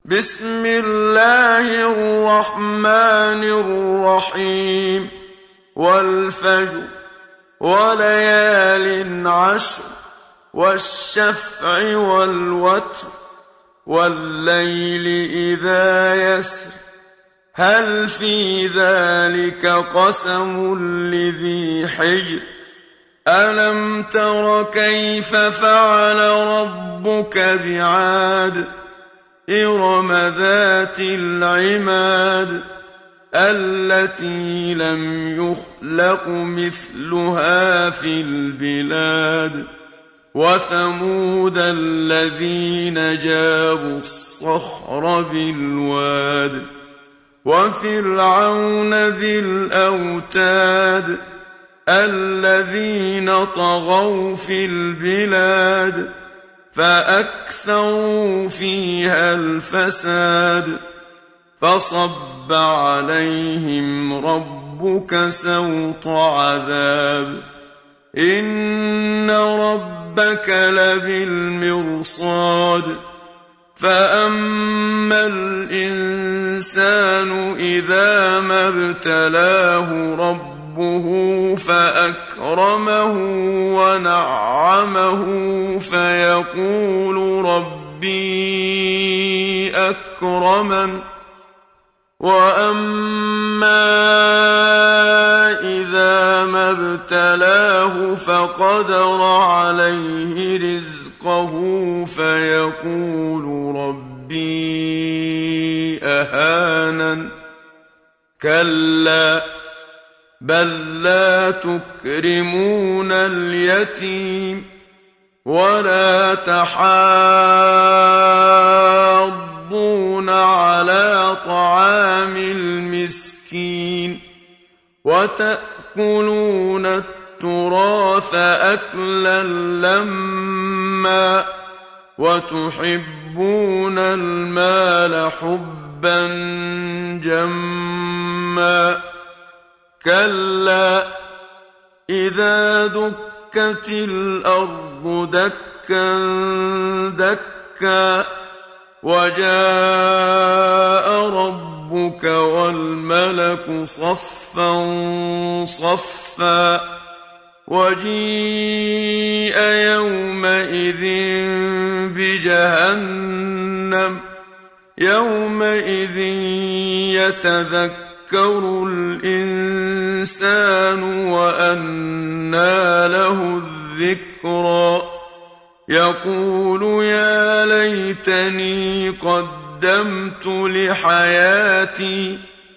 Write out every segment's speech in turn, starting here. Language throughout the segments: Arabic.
بسم الله الرحمن الرحيم والفجر وليال عشر والشفع والوتر والليل إذا يسر هل في ذلك قسم لذي حجر ألم تر كيف فعل ربك بعاد إرم ذات العماد التي لم يخلق مثلها في البلاد وثمود الذين جابوا الصخر بالواد وفرعون ذي الأوتاد الذين طغوا في البلاد فأكثروا فيها الفساد فصب عليهم ربك سوط عذاب إن ربك لبالمرصاد فأما الإنسان إذا ما ابتلاه ربه فأكرمه ونعمه فيقول ربي أكرمن وأما إذا ما ابتلاه فقدر عليه رزقه فيقول ربي أهانن كلا بل لا تكرمون اليتيم ولا تحاضون على طعام المسكين وتأكلون التراث أكلا لما وتحبون المال حبا جما كلا إذا دكت الأرض دكا دكا وجاء ربك والملك صفا صفا وجيء يومئذ بجهنم يومئذ يتذكر الإنسان وأنى له الذكرى يقول يا ليتني قدمت لحياتي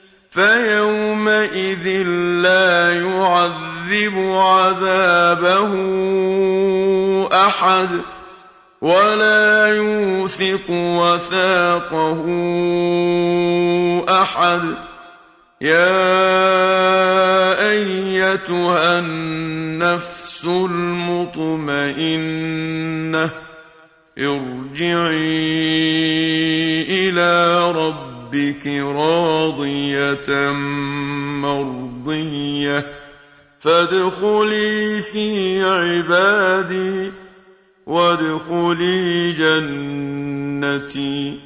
فيومئذ لا يعذب عذابه أحد ولا يوثق وثاقه أحد يا أيتها النفس المطمئنة ارجعي إلى ربك راضية مرضية فادخلي في عبادي وادخلي جنتي